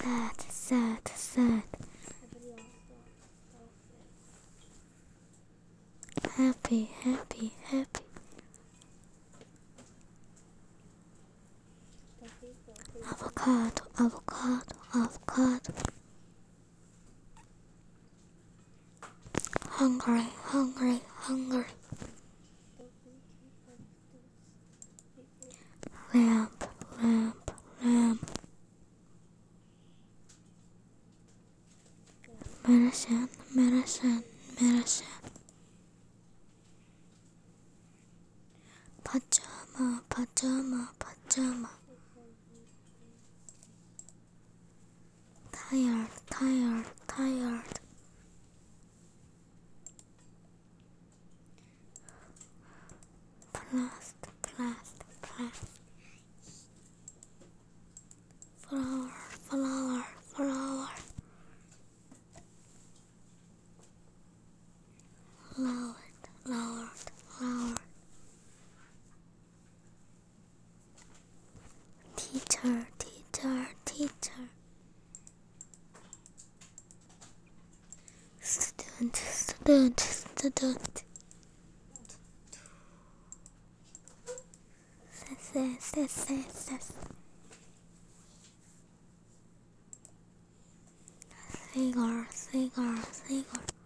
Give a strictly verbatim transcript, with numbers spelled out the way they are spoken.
sad, sad, sad. Happy, happy, happy. Avocado, avocado, avocado. Hungry, hungry, hungry. Lamp, lamp, lamp. Medicine, medicine, medicine. Pajama, pajama, pajama. Tired, tired, tired. Plast, plast, plast. Flower, flower, flower. Loud, loud, loud. Teacher, teacher, teacher. Student, student, student. Sensei, sensei, sensei. Cigar, cigar, cigar.